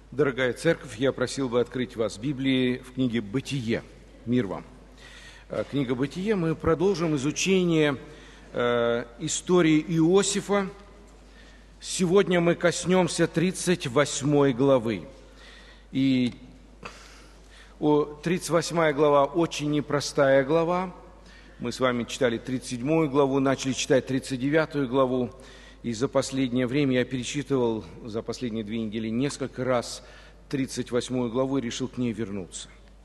Дорогая церковь, я просил бы открыть вас в Библии в книге «Бытие». Мир вам. Книга «Бытие». Мы продолжим изучение истории Иосифа. Сегодня мы коснемся 38 главы. И 38 глава очень непростая глава. Мы с вами читали 37 главу, начали читать 39 главу. И за последнее время я перечитывал, за последние 2 недели, несколько раз 38 главу и решил к ней вернуться.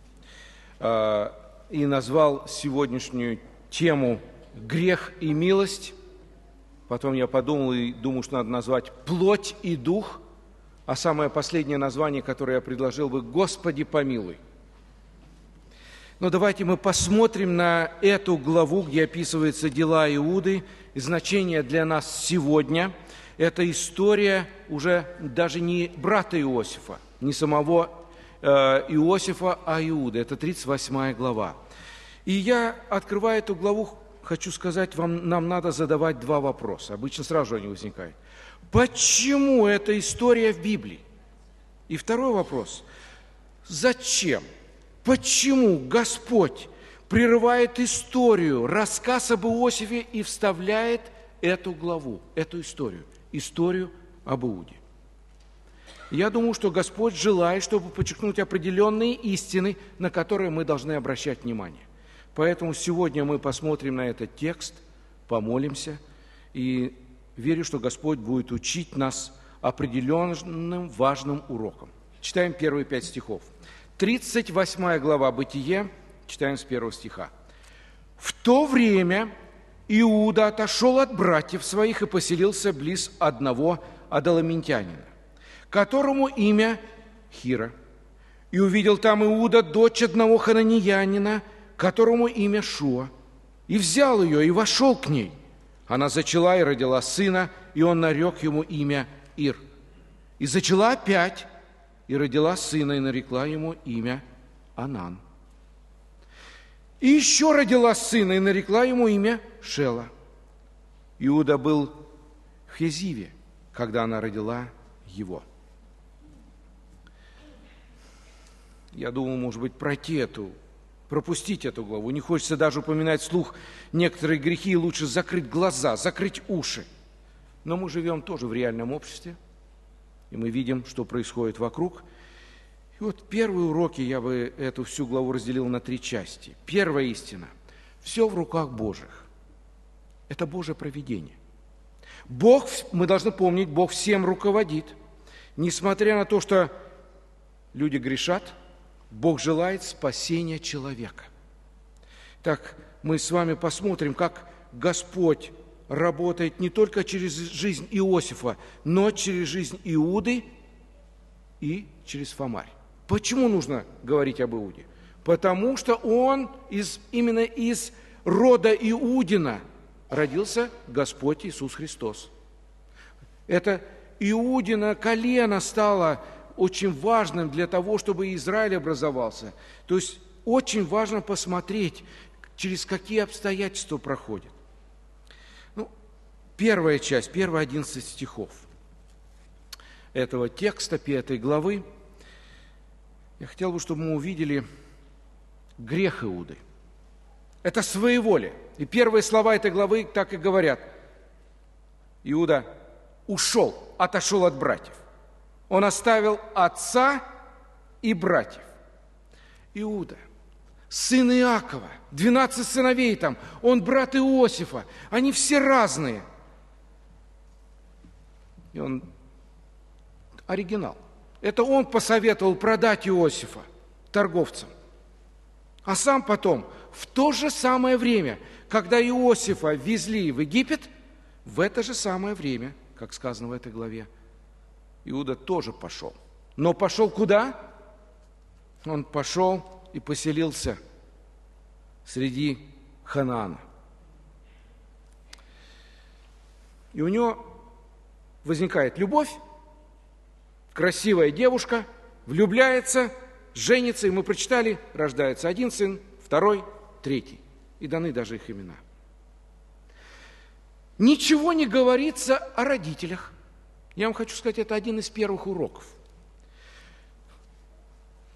И назвал сегодняшнюю тему «Грех и милость». Потом я подумал и думаю, что надо назвать «Плоть и дух». А самое последнее название, которое я предложил бы, «Господи, помилуй». Но давайте мы посмотрим на эту главу, где описываются дела Иуды. И значение для нас сегодня – это история уже даже не брата Иосифа, не самого Иосифа, а Иуды. Это 38 глава. И я, открывая эту главу, хочу сказать вам, нам надо задавать 2 вопроса. Обычно сразу же они возникают. Почему эта история в Библии? И второй вопрос – зачем? Почему Господь прерывает историю, рассказ об Иосифе и вставляет эту главу, эту историю об Иуде? Я думаю, что Господь желает, чтобы подчеркнуть определенные истины, на которые мы должны обращать внимание. Поэтому сегодня мы посмотрим на этот текст, помолимся, и верю, что Господь будет учить нас определенным важным уроком. Читаем первые 5 стихов. 38 глава «Бытие», читаем с 1 стиха. «В то время Иуда отошел от братьев своих и поселился близ одного адаламитянина, которому имя Хира. И увидел там Иуда дочь одного хананеянина, которому имя Шуа, и взял ее, и вошел к ней. Она зачала и родила сына, и он нарек ему имя Ир. И зачала опять, и родила сына, и нарекла ему имя Анан. И еще родила сына, и нарекла ему имя Шела. Иуда был в Хезиве, когда она родила его». Я думал, может быть, пропустить эту главу. Не хочется даже упоминать вслух некоторые грехи, и лучше закрыть глаза, закрыть уши. Но мы живем тоже в реальном обществе, и мы видим, что происходит вокруг. И вот первые уроки я бы эту всю главу разделил на 3 части. Первая истина. Все в руках Божьих. Это Божье провидение. Бог, мы должны помнить, Бог всем руководит. Несмотря на то, что люди грешат, Бог желает спасения человека. Так, мы с вами посмотрим, как Господь работает не только через жизнь Иосифа, но через жизнь Иуды и через Фомарь. Почему нужно говорить об Иуде? Потому что он именно из рода Иудина родился Господь Иисус Христос. Это Иудина колено стало очень важным для того, чтобы Израиль образовался. То есть очень важно посмотреть, через какие обстоятельства проходит. Первая часть, первые 11 стихов этого текста, 5 главы. Я хотел бы, чтобы мы увидели грех Иуды. Это своеволие. И первые слова этой главы так и говорят. Иуда ушел, отошел от братьев. Он оставил отца и братьев. Иуда, сын Иакова, 12 сыновей там, он брат Иосифа, они все разные. И он оригинал. Это он посоветовал продать Иосифа торговцам. А сам потом, в то же самое время, когда Иосифа везли в Египет, в это же самое время, как сказано в этой главе, Иуда тоже пошел. Но пошел куда? Он пошел и поселился среди Ханаана. И у него возникает любовь, красивая девушка, влюбляется, женится, и мы прочитали, рождается 1 сын, 2, 3, и даны даже их имена. Ничего не говорится о родителях. Я вам хочу сказать, это один из первых уроков.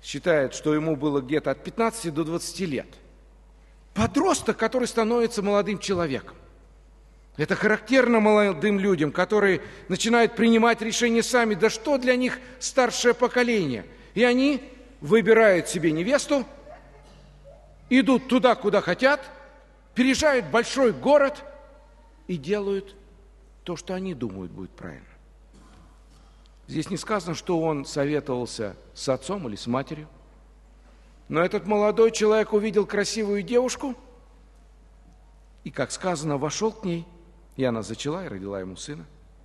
считает, что ему было где-то от 15 до 20 лет. Подросток, который становится молодым человеком. Это характерно молодым людям, которые начинают принимать решения сами. Да что для них старшее поколение? И они выбирают себе невесту, идут туда, куда хотят, переезжают в большой город и делают то, что они думают будет правильно. Здесь не сказано, что он советовался с отцом или с матерью. Но этот молодой человек увидел красивую девушку и, как сказано, вошел к ней, и она зачала и родила ему сына.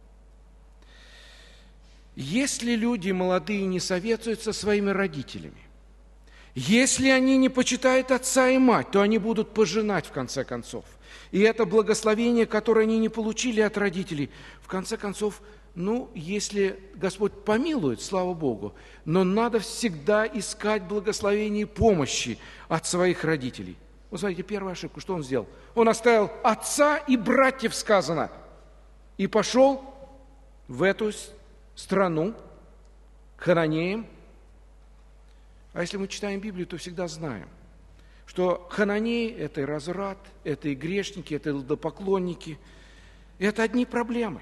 Если люди молодые не советуются со своими родителями, если они не почитают отца и мать, то они будут пожинать в конце концов. И это благословение, которое они не получили от родителей, в конце концов, если Господь помилует, слава Богу, но надо всегда искать благословение и помощи от своих родителей. Вы знаете, первую ошибку, что он сделал? Он оставил отца и братьев, сказано, и пошел в эту страну, к хананеям. А если мы читаем Библию, то всегда знаем, что хананеи – это и разврат, это и грешники, это и идолопоклонники. Это одни проблемы.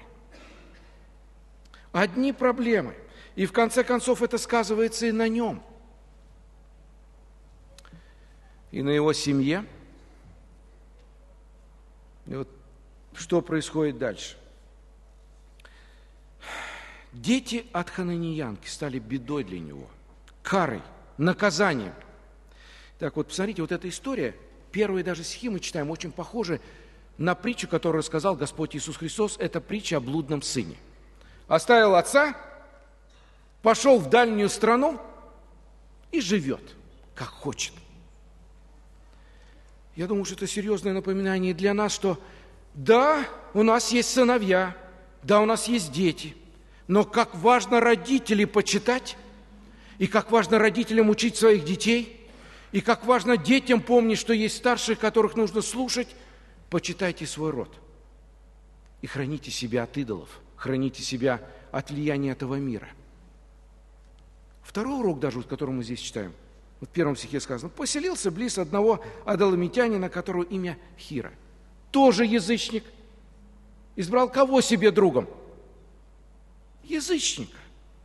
Одни проблемы. И в конце концов это сказывается и на нем. И на его семье. И вот что происходит дальше. Дети от хананеянки стали бедой для него, карой, наказанием. Так вот, посмотрите, вот эта история, первые даже стихи мы читаем, очень похожи на притчу, которую рассказал Господь Иисус Христос. Это притча о блудном сыне. Оставил отца, пошел в дальнюю страну и живет, как хочет. Я думаю, что это серьезное напоминание для нас, что да, у нас есть сыновья, да, у нас есть дети, но как важно родителей почитать, и как важно родителям учить своих детей, и как важно детям помнить, что есть старшие, которых нужно слушать. Почитайте свой род и храните себя от идолов, храните себя от влияния этого мира. Второй урок даже, который мы здесь читаем, в первом стихе сказано: поселился близ одного адаламитянина, которого имя Хира. Тоже язычник. Избрал кого себе другом? Язычника.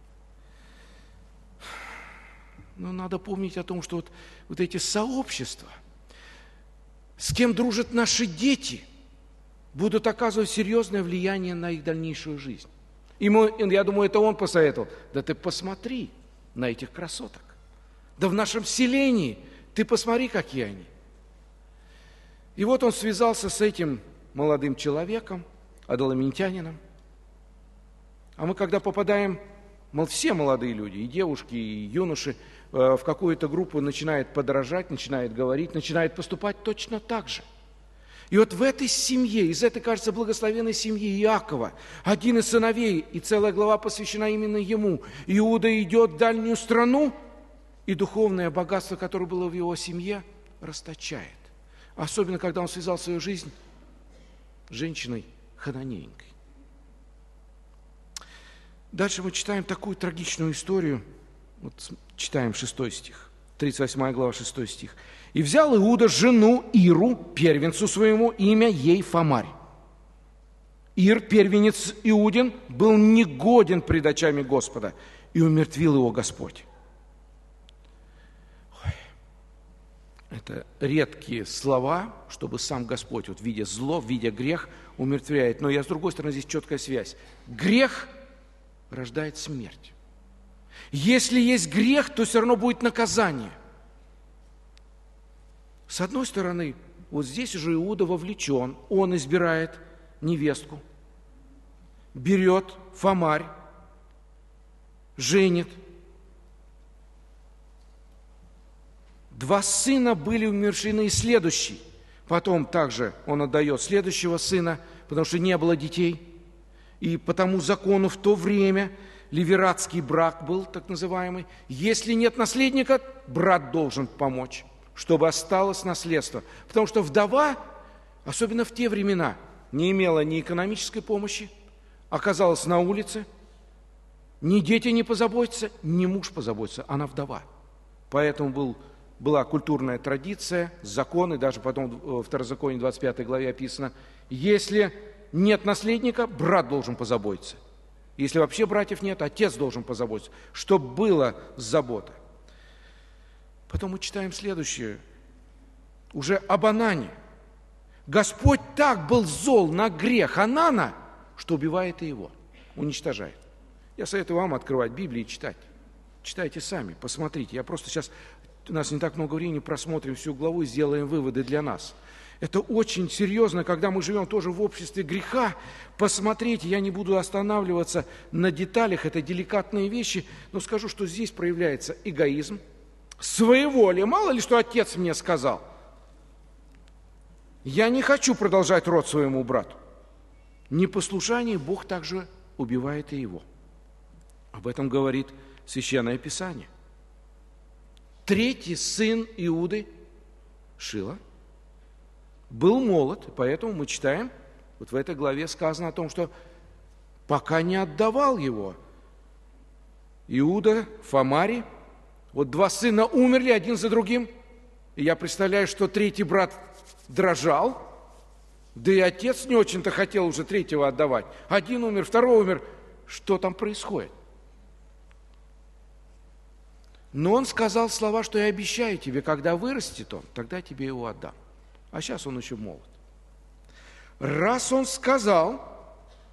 Но надо помнить о том, что вот эти сообщества, с кем дружат наши дети, будут оказывать серьезное влияние на их дальнейшую жизнь. Я думаю, это он посоветовал. Да ты посмотри на этих красоток. Да в нашем селении ты посмотри, какие они. И вот он связался с этим молодым человеком, адаламитянином. А мы, когда попадаем, все молодые люди, и девушки, и юноши, в какую-то группу начинают подражать, начинают говорить, начинают поступать точно так же. И вот в этой семье, из этой, кажется, благословенной семьи Иакова, один из сыновей, и целая глава посвящена именно ему, Иуда идет в дальнюю страну, и духовное богатство, которое было в его семье, расточает. Особенно, когда он связал свою жизнь с женщиной хананеянкой. Дальше мы читаем такую трагичную историю. Вот читаем 6 стих, 38 глава, 6 стих. «И взял Иуда жену Иру, первенцу своему, имя ей Фамарь. Ир, первенец Иудин, был негоден пред очами Господа, и умертвил его Господь». Это редкие слова, чтобы сам Господь, видя зло, видя грех, умертвляет. Но с другой стороны, здесь четкая связь. Грех рождает смерть. Если есть грех, то все равно будет наказание. С одной стороны, вот здесь уже Иуда вовлечен, он избирает невестку, берет Фамарь, женит. 2 сына были умерщвлены, и следующий. Потом также он отдает следующего сына, потому что не было детей. И по тому закону в то время левиратский брак был, так называемый. Если нет наследника, брат должен помочь, чтобы осталось наследство. Потому что вдова, особенно в те времена, не имела ни экономической помощи, оказалась на улице, ни дети не позаботятся, ни муж позаботится, она вдова. Поэтому была культурная традиция, законы, даже потом в Второзаконии 25 главе описано, если нет наследника, брат должен позаботиться. Если вообще братьев нет, отец должен позаботиться, чтобы была забота. Потом мы читаем следующее, уже об Анане. Господь так был зол на грех Анана, что убивает и его, уничтожает. Я советую вам открывать Библию и читать. Читайте сами, посмотрите. Я просто сейчас, у нас не так много времени, просмотрим всю главу и сделаем выводы для нас. Это очень серьезно, когда мы живем тоже в обществе греха. Посмотрите, я не буду останавливаться на деталях, это деликатные вещи, но скажу, что здесь проявляется эгоизм, своеволие. Мало ли, что отец мне сказал. Я не хочу продолжать род своему брату. Непослушание Бог также убивает и его. Об этом говорит Священное Писание. Третий сын Иуды, Шила, был молод, поэтому мы читаем, вот в этой главе сказано о том, что пока не отдавал его. Иуда, Фомарий, вот два сына умерли один за другим, и я представляю, что третий брат дрожал, да и отец не очень-то хотел уже третьего отдавать. Один умер, второй умер. Что там происходит? Но он сказал слова, что я обещаю тебе, когда вырастет он, тогда тебе его отдам. А сейчас он еще молод. Раз он сказал,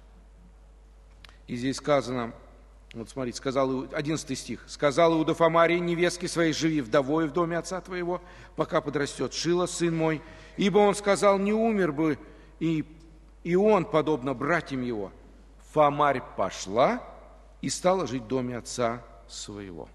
и здесь сказано, вот смотрите, сказал, 11 стих, сказал Иуда Фомарий невестке своей, живи вдовой в доме отца твоего, пока подрастет Шила, сын мой, ибо он сказал, не умер бы и он, подобно братьям его. Фомарь пошла и стала жить в доме отца своего.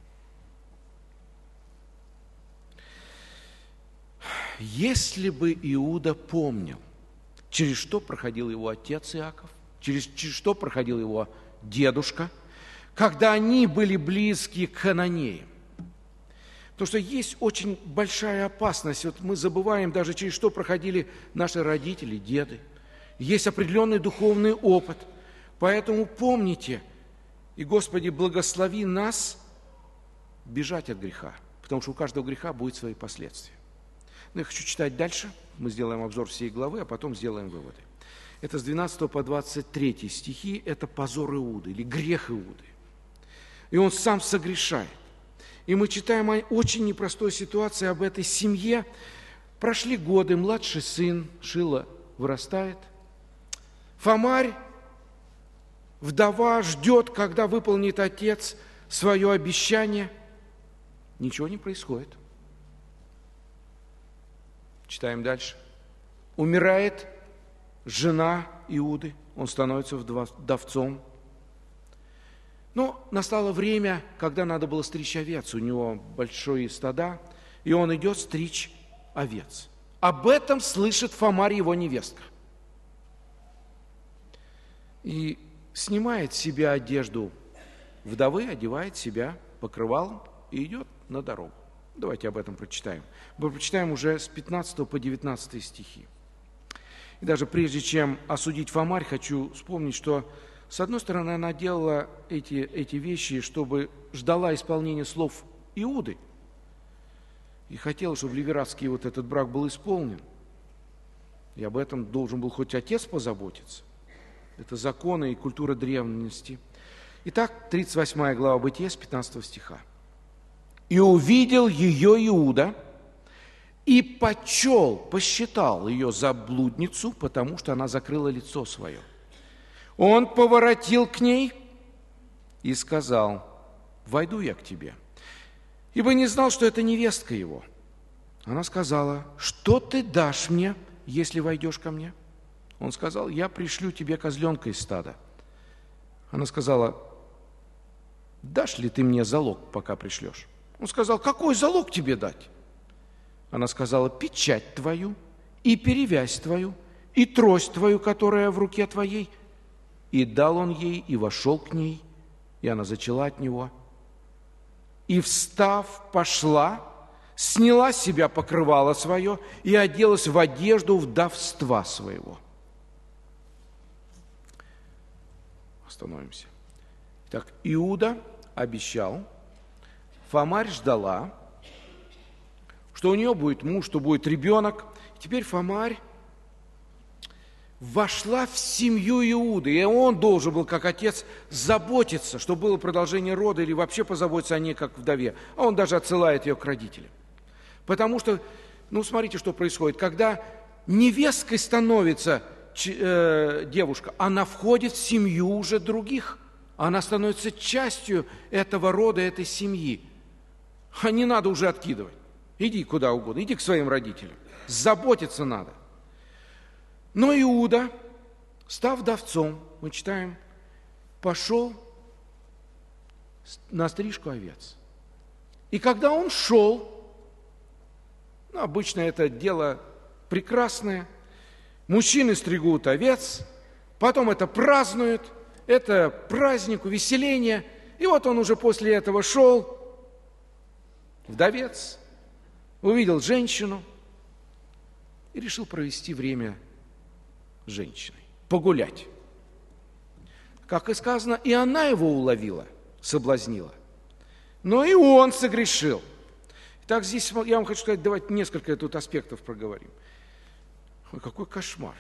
Если бы Иуда помнил, через что проходил его отец Иаков, через что проходил его дедушка, когда они были близки к хананеям. Потому что есть очень большая опасность. Вот мы забываем даже, через что проходили наши родители, деды. Есть определенный духовный опыт. Поэтому помните, и, Господи, благослови нас бежать от греха, потому что у каждого греха будут свои последствия. Но я хочу читать дальше. Мы сделаем обзор всей главы, а потом сделаем выводы. Это с 12 по 23 стихи. Это позор Иуды или грех Иуды. И он сам согрешает. И мы читаем о очень непростой ситуации об этой семье. Прошли годы, младший сын Шила вырастает. Фомарь, вдова, ждет, когда выполнит отец свое обещание. Ничего не происходит. Читаем дальше. Умирает жена Иуды, он становится вдовцом. Но настало время, когда надо было стричь овец. У него большие стада, и он идет стричь овец. Об этом слышит Фомарь, его невестка. И снимает с себя одежду вдовы, одевает себя покрывалом и идет на дорогу. Давайте об этом прочитаем. Мы прочитаем уже с 15 по 19 стихи. И даже прежде чем осудить Фомарь, хочу вспомнить, что с одной стороны она делала эти вещи, чтобы ждала исполнения слов Иуды. И хотела, чтобы левиратский вот этот брак был исполнен. И об этом должен был хоть отец позаботиться. Это законы и культура древности. Итак, 38 глава Бытия с 15 стиха. «И увидел ее Иуда, и посчитал ее за блудницу, потому что она закрыла лицо свое. Он поворотил к ней и сказал, войду я к тебе, ибо не знал, что это невестка его. Она сказала, что ты дашь мне, если войдешь ко мне? Он сказал, я пришлю тебе козленка из стада. Она сказала, дашь ли ты мне залог, пока пришлешь? Он сказал, какой залог тебе дать? Она сказала, печать твою, и перевязь твою, и трость твою, которая в руке твоей. И дал он ей, и вошел к ней, и она зачала от него. И, встав, пошла, сняла с себя покрывало свое и оделась в одежду вдовства своего. Остановимся. Итак, Иуда обещал Фомарь ждала, что у нее будет муж, что будет ребенок. Теперь Фомарь вошла в семью Иуды, и он должен был, как отец, заботиться, чтобы было продолжение рода или вообще позаботиться о ней, как вдове. А он даже отсылает ее к родителям. Потому что, смотрите, что происходит. Когда невесткой становится девушка, она входит в семью уже других. Она становится частью этого рода, этой семьи. А не надо уже откидывать. Иди куда угодно, иди к своим родителям. Заботиться надо. Но Иуда, став вдовцом, мы читаем, пошел на стрижку овец. И когда он шел, обычно это дело прекрасное, мужчины стригут овец, потом это празднуют, это праздник, увеселение. И вот он уже после этого шел, вдовец, увидел женщину и решил провести время с женщиной, погулять. Как и сказано, и она его уловила, соблазнила. Но и он согрешил. Так здесь я вам хочу сказать, давайте несколько тут аспектов проговорим. Ой, какой кошмар.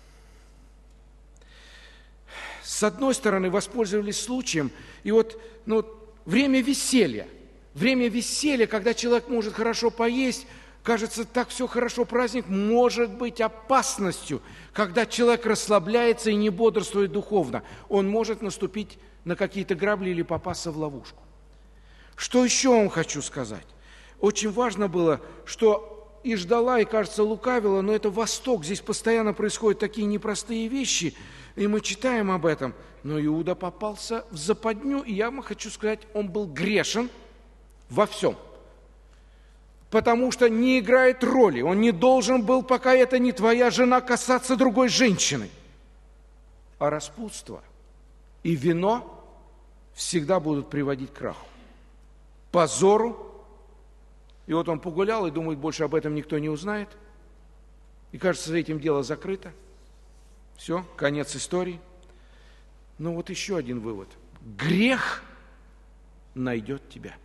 С одной стороны, воспользовались случаем, и время веселья, когда человек может хорошо поесть, кажется, так все хорошо, праздник может быть опасностью, когда человек расслабляется и не бодрствует духовно. Он может наступить на какие-то грабли или попасться в ловушку. Что еще вам хочу сказать? Очень важно было, что и ждала, и, кажется, лукавила, но это Восток, здесь постоянно происходят такие непростые вещи, и мы читаем об этом. Но Иуда попался в западню, и я вам хочу сказать, он был грешен во всем. Потому что не играет роли. Он не должен был, пока это не твоя жена, касаться другой женщины. А распутство и вино всегда будут приводить к краху, позору. И вот он погулял и думает, больше об этом никто не узнает. И кажется, за этим дело закрыто. Все, конец истории. Но вот еще один вывод. Грех найдет тебя.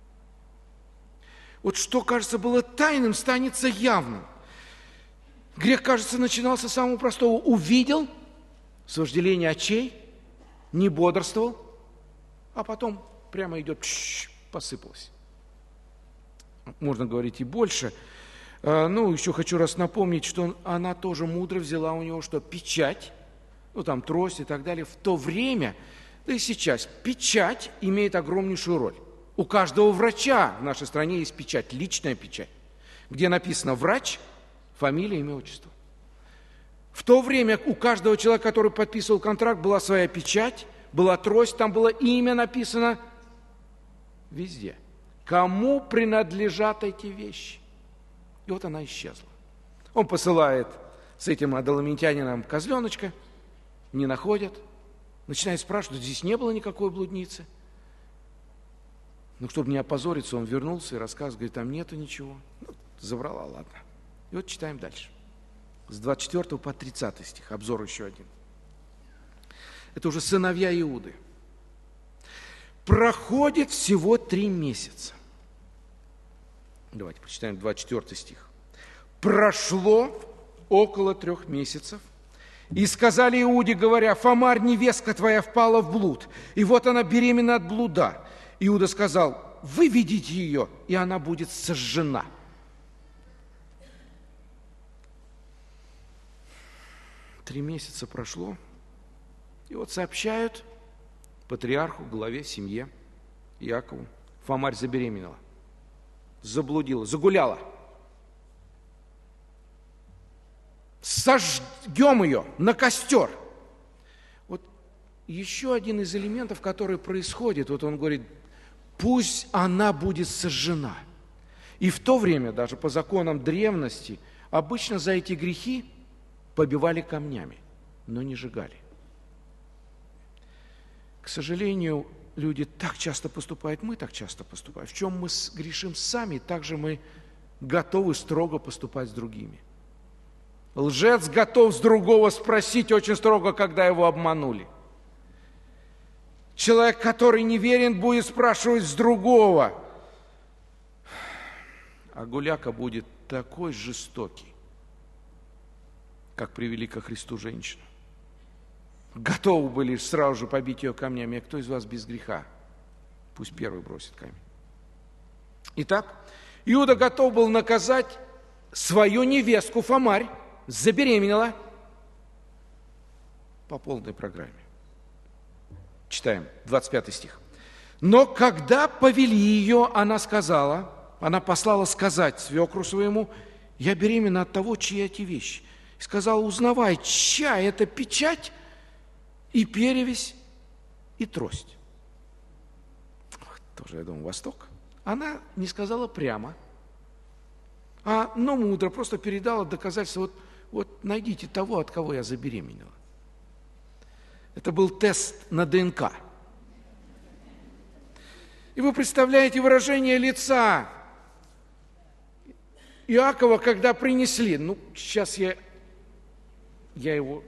Вот что, кажется, было тайным, станется явным. Грех, кажется, начинался с самого простого. Увидел с вожделения очей, не бодрствовал, а потом прямо идет, посыпалось. Можно говорить и больше. Еще хочу раз напомнить, что она тоже мудро взяла у него, что печать, трость и так далее, в то время, да и сейчас, печать имеет огромнейшую роль. У каждого врача в нашей стране есть печать, личная печать, где написано врач, фамилия, имя, отчество. В то время у каждого человека, который подписывал контракт, была своя печать, была трость, там было имя написано везде. Кому принадлежат эти вещи? И вот она исчезла. Он посылает с этим адаламитянином козленочка, не находят, начинает спрашивать, здесь не было никакой блудницы. Но чтобы не опозориться, он вернулся и рассказывает, говорит, там нету ничего. Заврала, ладно. И вот читаем дальше. С 24 по 30 стих, обзор еще один. Это уже сыновья Иуды. Проходит всего 3 месяца. Давайте прочитаем 24 стих. Прошло около 3 месяцев, и сказали Иуде, говоря, Фомарь, невестка твоя, впала в блуд, и вот она беременна от блуда. Иуда сказал, выведите ее, и она будет сожжена. Три месяца прошло, и вот сообщают патриарху, главе, семье, Иакову, Фомарь забеременела, заблудила, загуляла. Сожгем ее на костер. Вот еще один из элементов, который происходит, вот он говорит, пусть она будет сожжена. И в то время, даже по законам древности, обычно за эти грехи побивали камнями, но не сжигали. К сожалению, люди так часто поступают, мы так часто поступаем. В чем мы грешим сами, так же мы готовы строго поступать с другими. Лжец готов с другого спросить очень строго, когда его обманули. Человек, который неверен, будет спрашивать с другого, а гуляка будет такой жестокий, как привели ко Христу женщину. Готовы были сразу же побить ее камнями. А кто из вас без греха? Пусть первый бросит камень. Итак, Иуда готов был наказать свою невестку Фомарь, забеременела по полной программе. Читаем, 25 стих. Но когда повели ее, она послала сказать свекру своему: я беременна от того, чьи эти вещи. И сказала: узнавай, чья это печать и перевесь, и трость. Тоже, я думаю, Восток. Она не сказала прямо, но мудро просто передала доказательство: вот найдите того, от кого я забеременела. Это был тест на ДНК. И вы представляете выражение лица Иакова, когда принесли. Сейчас я его...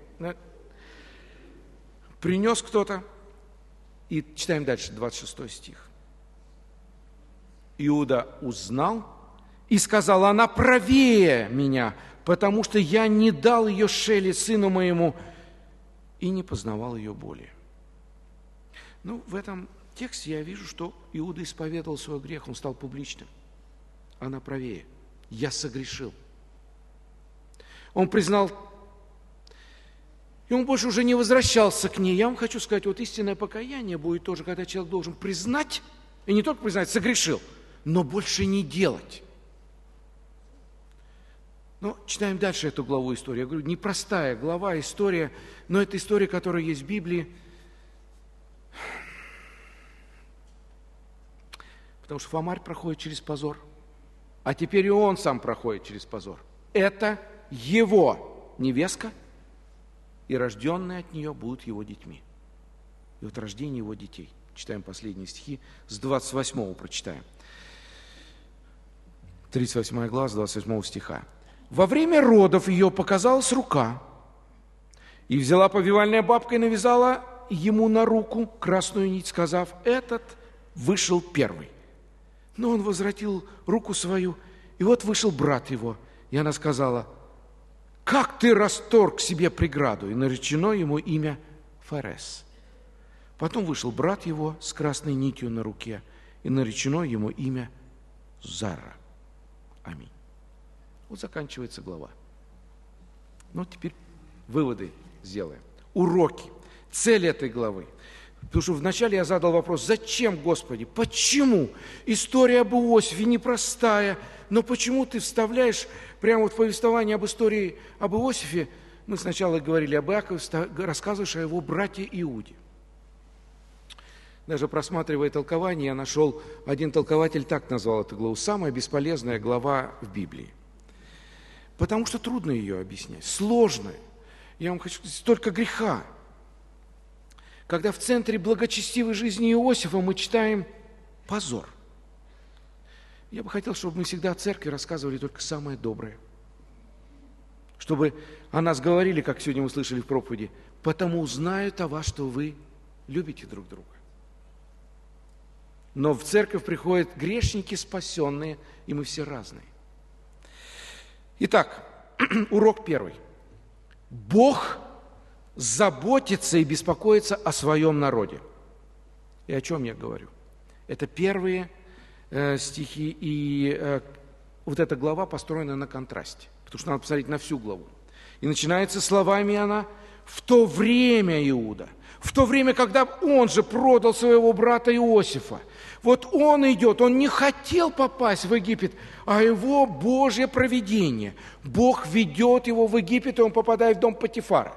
Принес кто-то. И читаем дальше, 26 стих. Иуда узнал и сказал: она правее меня, потому что я не дал ее Шеле, сыну моему, и не познавал ее более. В этом тексте я вижу, что Иуда исповедовал свой грех, он стал публичным. Она правее. Я согрешил. Он признал, и он больше уже не возвращался к ней. Я вам хочу сказать, истинное покаяние будет тоже, когда человек должен признать, и не только признать, согрешил, но больше не делать. Читаем дальше эту главу истории. Я говорю, непростая глава, история, но это история, которая есть в Библии. Потому что Фомарь проходит через позор, а теперь и он сам проходит через позор. Это его невестка, и рожденные от нее будут его детьми. И рождение его детей. Читаем последние стихи, с 28 прочитаем. 38 глава, с 28 стиха. Во время родов ее показалась рука, и взяла повивальная бабка и навязала ему на руку красную нить, сказав: этот вышел первый. Но он возвратил руку свою, и вышел брат его. И она сказала: как ты расторг себе преграду? И наречено ему имя Ферес. Потом вышел брат его с красной нитью на руке, и наречено ему имя Зара. Аминь. Заканчивается глава. Теперь выводы сделаем. Уроки. Цель этой главы. Потому что вначале я задал вопрос: зачем, Господи? Почему? История об Иосифе непростая, но почему ты вставляешь прямо в повествование об истории об Иосифе? Мы сначала говорили об Иакове, рассказываешь о его брате Иуде. Даже просматривая толкование, я нашел, один толкователь так назвал эту главу: самая бесполезная глава в Библии. Потому что трудно ее объяснять, сложно. Я вам хочу сказать, столько греха. Когда в центре благочестивой жизни Иосифа мы читаем позор. Я бы хотел, чтобы мы всегда о церкви рассказывали только самое доброе. Чтобы о нас говорили, как сегодня мы слышали в проповеди: потому знают о вас, что вы любите друг друга. Но в церковь приходят грешники спасенные, и мы все разные. Итак, урок первый. Бог заботится и беспокоится о своем народе. И о чем я говорю? Это первые стихи, и эта глава построена на контрасте, потому что надо посмотреть на всю главу. И начинается словами она: в то время Иуда, в то время, когда он же продал своего брата Иосифа. Он идет, он не хотел попасть в Египет, а его Божье провидение. Бог ведет его в Египет, и он попадает в дом Потифара.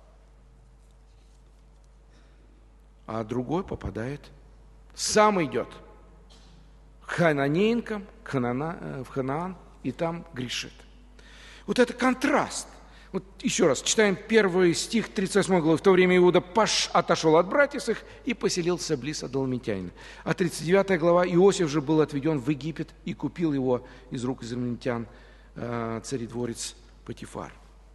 А другой попадает, сам идет к хананеянкам, в Ханаан, и там грешит. Это контраст. Еще раз, читаем первый стих 38 главы. В то время Иуда отошел от братьев их и поселился близ Адамитянина. А 39 глава: Иосиф же был отведен в Египет, и купил его из рук израильтян царедворец Потифар.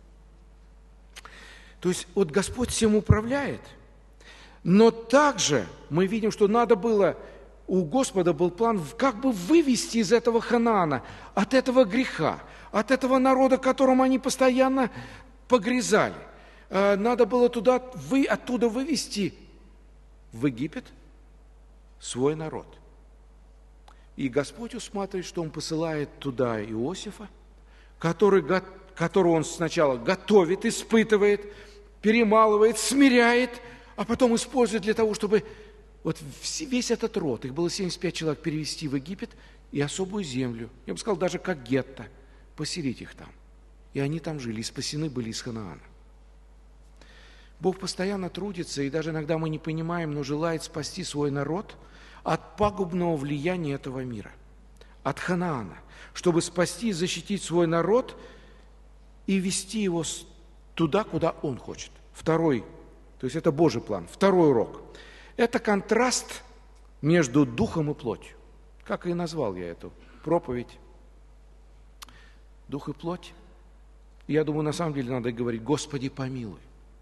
То есть Господь всем управляет, но также мы видим, что надо было у Господа был план, как бы вывести из этого Ханаана, от этого греха, от этого народа, которым они постоянно погрязали. Надо было оттуда вывести в Египет свой народ. И Господь усматривает, что Он посылает туда Иосифа, которого Он сначала готовит, испытывает, перемалывает, смиряет, а потом использует для того, чтобы весь этот род, их было 75 человек, перевести в Египет и особую землю, я бы сказал, даже как гетто, поселить их там. И они там жили, и спасены были из Ханаана. Бог постоянно трудится, и даже иногда мы не понимаем, но желает спасти свой народ от пагубного влияния этого мира, от Ханаана, чтобы спасти и защитить свой народ и вести его туда, куда Он хочет. Второй, то есть это Божий план. Второй урок. Это контраст между духом и плотью. Как и назвал я эту проповедь. Дух и плоть. Я думаю, на самом деле надо говорить: Господи, помилуй.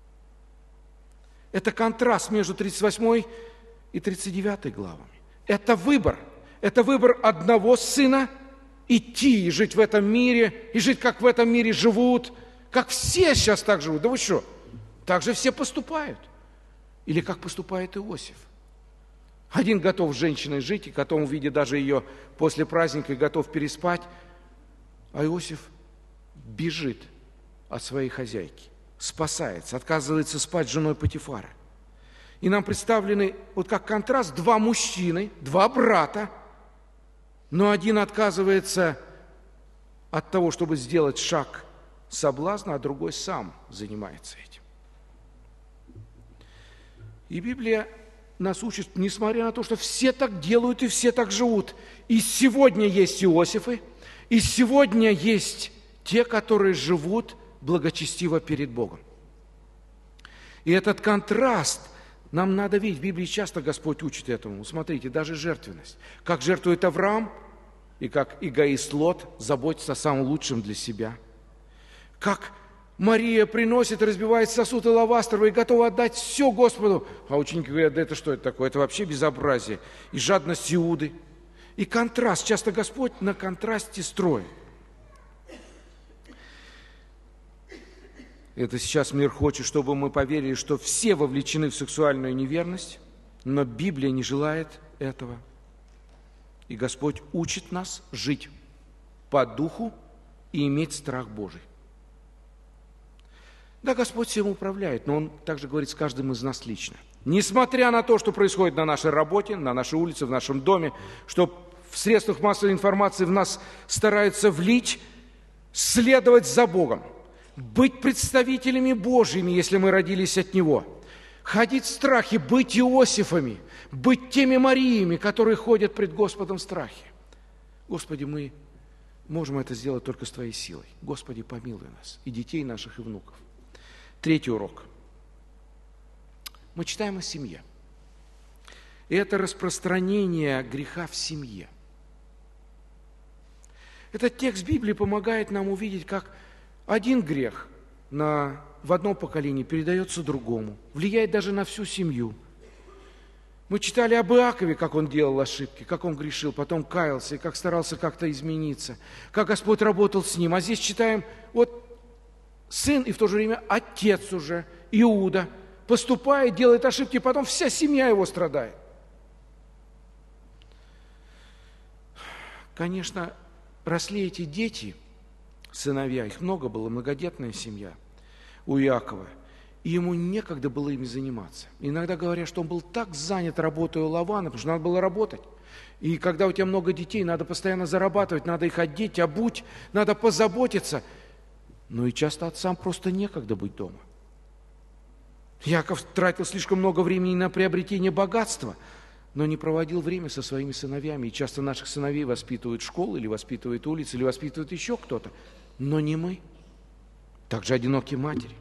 Это контраст между 38 и 39 главами. Это выбор. Это выбор одного сына идти и жить в этом мире, и жить, как в этом мире живут, как все сейчас так живут. Да вы что? Так же все поступают. Или как поступает Иосиф. Один готов с женщиной жить, и готов увидеть даже ее после праздника, и готов переспать. А Иосиф бежит от своей хозяйки, спасается, отказывается спать с женой Потифара. И нам представлены, как контраст, два мужчины, два брата, но один отказывается от того, чтобы сделать шаг соблазна, а другой сам занимается этим. И Библия нас учит, несмотря на то, что все так делают и все так живут. И сегодня есть Иосифы, и сегодня есть те, которые живут благочестиво перед Богом. И этот контраст нам надо видеть. В Библии часто Господь учит этому. Смотрите, даже жертвенность. Как жертвует Авраам, и как эгоист Лот заботится о самом лучшем для себя. Как Мария приносит, разбивает сосуд алавастровый и готова отдать все Господу. А ученики говорят: да это что это такое? Это вообще безобразие. И жадность Иуды. И контраст. Часто Господь на контрасте строит. Это сейчас мир хочет, чтобы мы поверили, что все вовлечены в сексуальную неверность, но Библия не желает этого. И Господь учит нас жить по духу и иметь страх Божий. Да, Господь всем управляет, но Он также говорит с каждым из нас лично. Несмотря на то, что происходит на нашей работе, на нашей улице, в нашем доме, что в средствах массовой информации в нас стараются влить, следовать за Богом, быть представителями Божьими, если мы родились от Него, ходить в страхе, быть Иосифами, быть теми Мариями, которые ходят пред Господом в страхе. Господи, мы можем это сделать только с Твоей силой. Господи, помилуй нас, и детей наших, и внуков. Третий урок. Мы читаем о семье. И это распространение греха в семье. Этот текст Библии помогает нам увидеть, как один грех в одном поколении передается другому, влияет даже на всю семью. Мы читали об Иакове, как он делал ошибки, как он грешил, потом каялся, и как старался как-то измениться, как Господь работал с ним. А здесь читаем, сын и в то же время отец уже, Иуда, поступает, делает ошибки, потом вся семья его страдает. Конечно, росли эти дети, сыновья, их много было, многодетная семья у Иакова, и ему некогда было ими заниматься. Иногда говорят, что он был так занят работой у Лавана, потому что надо было работать. И когда у тебя много детей, надо постоянно зарабатывать, надо их одеть, обуть, надо позаботиться. Но и часто отцам просто некогда быть дома. Иаков тратил слишком много времени на приобретение богатства, но не проводил время со своими сыновьями. И часто наших сыновей воспитывают школы, или воспитывают улицы, или воспитывают еще кто-то. Но не мы. Также одинокие матери.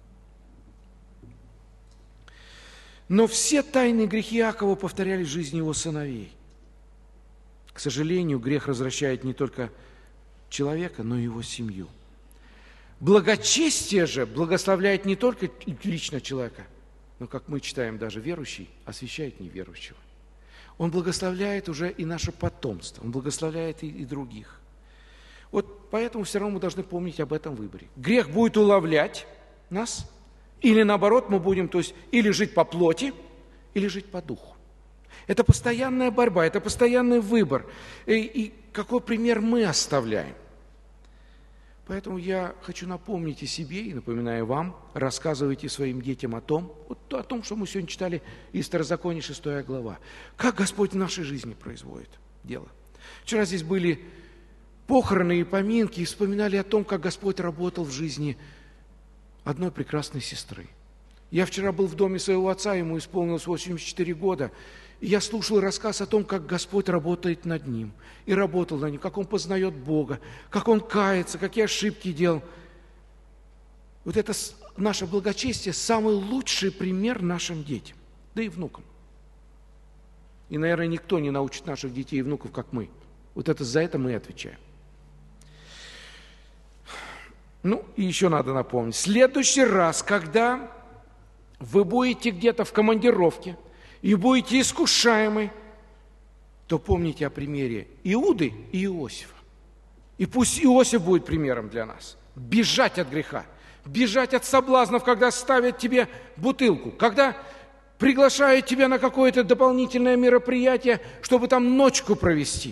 Но все тайные грехи Иакова повторялись в жизни его сыновей. К сожалению, грех развращает не только человека, но и его семью. Благочестие же благословляет не только лично человека, но, как мы читаем, даже верующий освящает неверующего. Он благословляет уже и наше потомство, Он благословляет и других. Вот поэтому все равно мы должны помнить об этом выборе. Грех будет уловлять нас, или наоборот мы будем, то есть, или жить по плоти, или жить по духу. Это постоянная борьба, это постоянный выбор. И какой пример мы оставляем? Поэтому я хочу напомнить и себе, и напоминаю вам, рассказывайте своим детям о том, что мы сегодня читали из Второзакония, 6 глава. Как Господь в нашей жизни производит дело. Вчера здесь были похороны и поминки, и вспоминали о том, как Господь работал в жизни одной прекрасной сестры. Я вчера был в доме своего отца, ему исполнилось 84 года, и я слушал рассказ о том, как Господь работает над ним, и работал над ним, как он познает Бога, как он кается, какие ошибки делал. Вот это наше благочестие – самый лучший пример нашим детям, да и внукам. И, наверное, никто не научит наших детей и внуков, как мы. Вот это за это мы и отвечаем. Ну, и еще надо напомнить. В следующий раз, когда вы будете где-то в командировке и будете искушаемы, то помните о примере Иуды и Иосифа. И пусть Иосиф будет примером для нас. Бежать от греха, бежать от соблазнов, когда ставят тебе бутылку, когда приглашают тебя на какое-то дополнительное мероприятие, чтобы там ночку провести.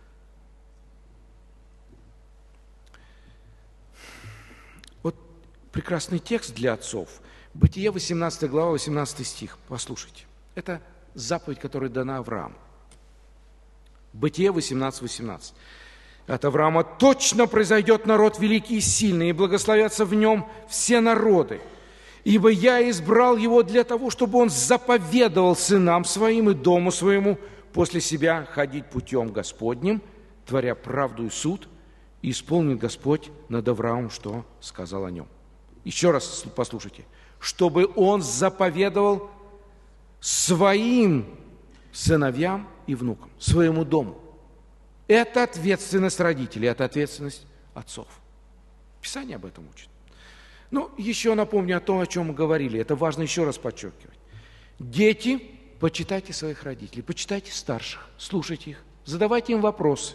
Вот прекрасный текст для отцов. Бытие, 18 глава, 18 стих. Послушайте. Это заповедь, которая дана Аврааму. Бытие 18:18. От Авраама точно произойдет народ великий и сильный, и благословятся в нем все народы. Ибо я избрал его для того, чтобы он заповедовал сынам своим и дому своему после себя ходить путем Господним, творя правду и суд, и исполнит Господь над Авраамом, что сказал о нем. Еще раз послушайте. Чтобы он заповедовал своим сыновьям и внукам, своему дому. Это ответственность родителей, это ответственность отцов. Писание об этом учит. Ну, еще напомню о том, о чем мы говорили. Это важно еще раз подчеркивать. Дети, почитайте своих родителей, почитайте старших, слушайте их, задавайте им вопросы.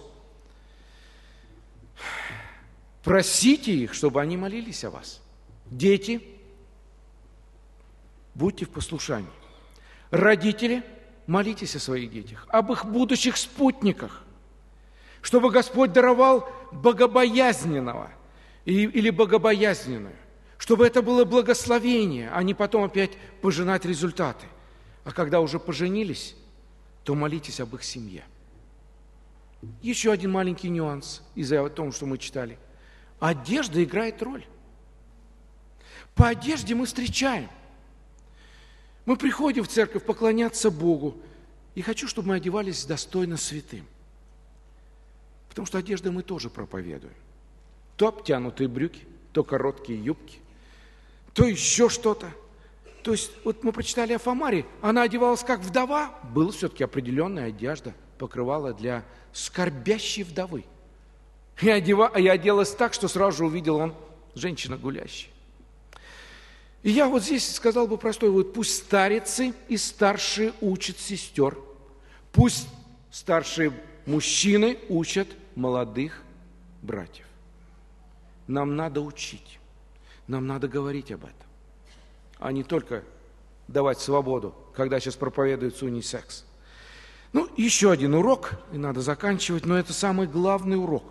Просите их, чтобы они молились о вас. Дети, будьте в послушании. Родители, молитесь о своих детях, об их будущих спутниках, чтобы Господь даровал богобоязненного или богобоязненную, чтобы это было благословение, а не потом опять пожинать результаты. А когда уже поженились, то молитесь об их семье. Еще один маленький нюанс из-за того, что мы читали. Одежда играет роль. По одежде мы встречаем. Мы приходим в церковь поклоняться Богу, и хочу, чтобы мы одевались достойно святым. Потому что одеждой мы тоже проповедуем. То обтянутые брюки, то короткие юбки, то еще что-то. То есть, вот мы прочитали о Фомаре, она одевалась как вдова, была все-таки определенная одежда, покрывала для скорбящей вдовы. И оделась так, что сразу же увидел он женщина гулящая. И я вот здесь сказал бы простой вывод. Пусть старицы и старшие учат сестер. Пусть старшие мужчины учат молодых братьев. Нам надо учить. Нам надо говорить об этом. А не только давать свободу, когда сейчас проповедуется унисекс. Ну, еще один урок, и надо заканчивать, но это самый главный урок.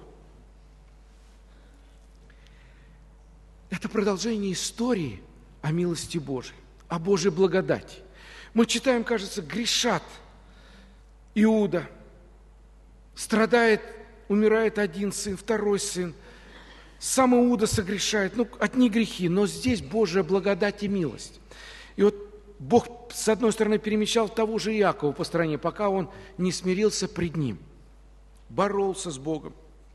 Это продолжение истории о милости Божией, о Божьей благодати. Мы читаем, кажется, грешат Иуда, страдает, умирает один сын, второй сын, сам Иуда согрешает, одни грехи, но здесь Божья благодать и милость. И вот Бог, с одной стороны, перемещал того же Иакова по стране, пока он не смирился пред ним, боролся с Богом.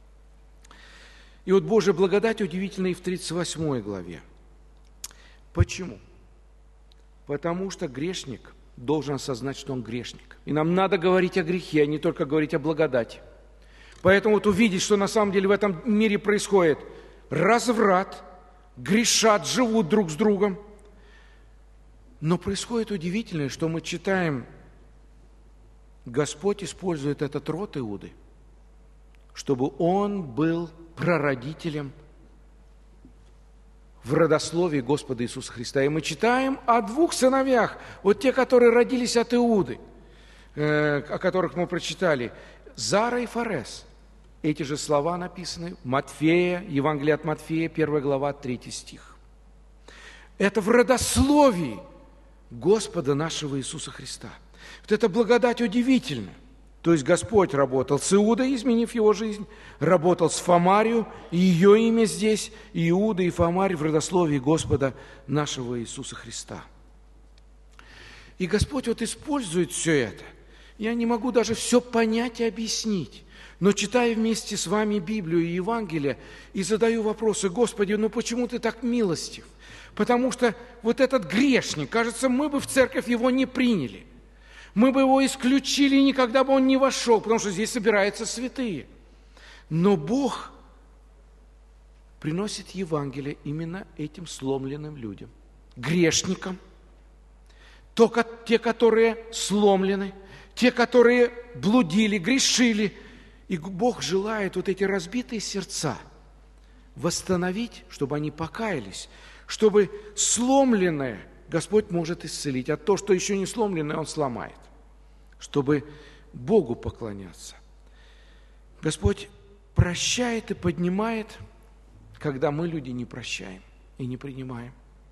И вот Божья благодать удивительна и в 38 главе. Почему? Потому что грешник должен осознать, что он грешник. И нам надо говорить о грехе, а не только говорить о благодати. Поэтому вот увидеть, что на самом деле в этом мире происходит разврат, грешат, живут друг с другом. Но происходит удивительное, что мы читаем Господь использует этот род Иуды, чтобы он был прародителем в родословии Господа Иисуса Христа. И мы читаем о двух сыновьях, вот те, которые родились от Иуды, о которых мы прочитали, Зара и Фарес. Эти же слова написаны в Матфея, Евангелие от Матфея, 1 глава, 3 стих. Это в родословии Господа нашего Иисуса Христа. Вот эта благодать удивительна. То есть Господь работал с Иудой, изменив его жизнь, работал с Фомарию, и ее имя здесь, и Иуда, и Фомарий в родословии Господа нашего Иисуса Христа. И Господь вот использует все это. Я не могу даже все понять и объяснить, но читая вместе с вами Библию и Евангелие, и задаю вопросы: Господи, ну почему Ты так милостив? Потому что вот этот грешник, кажется, мы бы в церковь его не приняли. Мы бы его исключили, и никогда бы он не вошел, потому что здесь собираются святые. Но Бог приносит Евангелие именно этим сломленным людям, грешникам, только те, которые сломлены, те, которые блудили, грешили. И Бог желает вот эти разбитые сердца восстановить, чтобы они покаялись, чтобы сломленное Господь может исцелить, а то, что еще не сломленное, Он сломает, чтобы Богу поклоняться. Господь прощает и поднимает, когда мы, люди, не прощаем и не принимаем.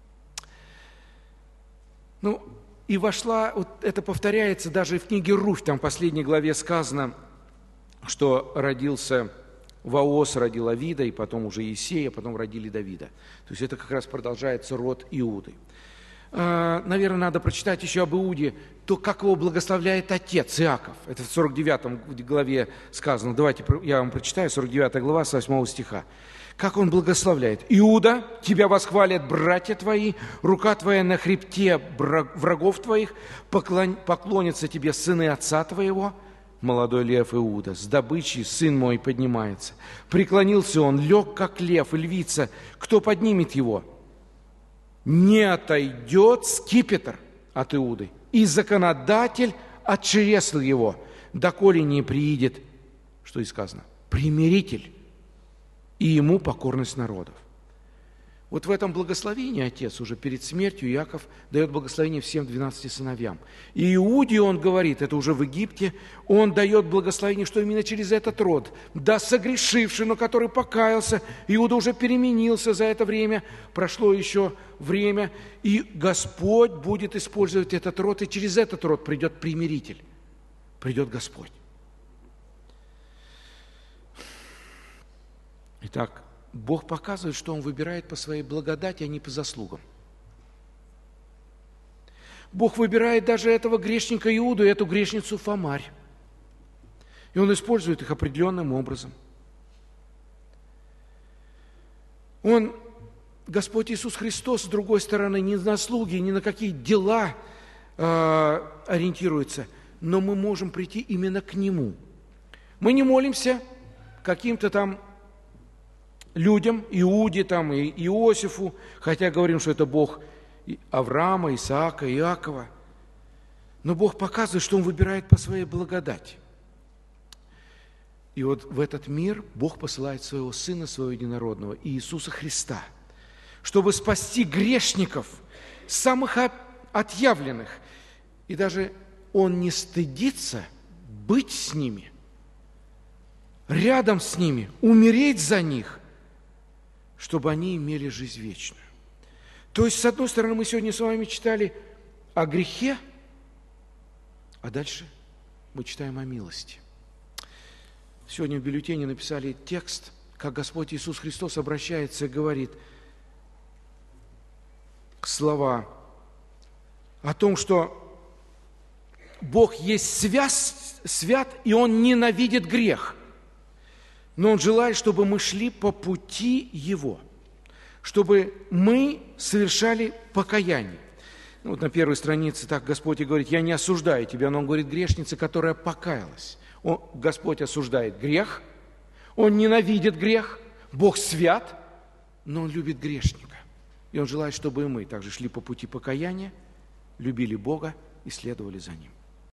Ну, и вошла, вот это повторяется даже в книге Руфь, там в последней главе сказано, что родился Ваос, родил Авида, и потом уже Иисея, потом родили Давида. То есть это как раз продолжается род Иуды. Наверное, надо прочитать еще об Иуде, то, как его благословляет отец Иаков. Это в 49 главе сказано. Давайте я вам прочитаю, 49 глава, с 8 стиха. Как он благословляет. «Иуда, тебя восхвалят братья твои, рука твоя на хребте врагов твоих, поклонятся тебе сыны отца твоего». Молодой лев Иуда, с добычей сын мой поднимается. Преклонился он, лег, как лев и львица. Кто поднимет его? Не отойдет скипетр от Иуды, и законодатель от чресл его, доколе не приидет, что и сказано, примиритель, и ему покорность народов. Вот в этом благословении отец уже перед смертью Иаков дает благословение всем 12 сыновьям. И Иуде он говорит, это уже в Египте, он дает благословение, что именно через этот род, да согрешивший, но который покаялся, Иуда уже переменился за это время, прошло еще время, и Господь будет использовать этот род, и через этот род придет примиритель, придет Господь. Итак, Бог показывает, что Он выбирает по своей благодати, а не по заслугам. Бог выбирает даже этого грешника Иуду и эту грешницу Фомарь. И Он использует их определенным образом. Господь Иисус Христос, с другой стороны, не на заслуги, ни на какие дела ориентируется, но мы можем прийти именно к Нему. Мы не молимся каким-то там людям, Иуде, там, и Иосифу, хотя говорим, что это Бог Авраама, Исаака, Иакова. Но Бог показывает, что Он выбирает по своей благодати. И вот в этот мир Бог посылает Своего Сына, Своего Единородного, Иисуса Христа, чтобы спасти грешников, самых отъявленных. И даже Он не стыдится быть с ними, рядом с ними, умереть за них, чтобы они имели жизнь вечную. То есть, с одной стороны, мы сегодня с вами читали о грехе, а дальше мы читаем о милости. Сегодня в бюллетене написали текст, как Господь Иисус Христос обращается и говорит слова о том, что Бог есть свят, и Он ненавидит грех. Но Он желает, чтобы мы шли по пути Его, чтобы мы совершали покаяние. Вот на первой странице так Господь и говорит: «Я не осуждаю тебя», но Он говорит грешнице, которая покаялась. Господь осуждает грех, Он ненавидит грех, Бог свят, но Он любит грешника. И Он желает, чтобы и мы также шли по пути покаяния, любили Бога и следовали за Ним.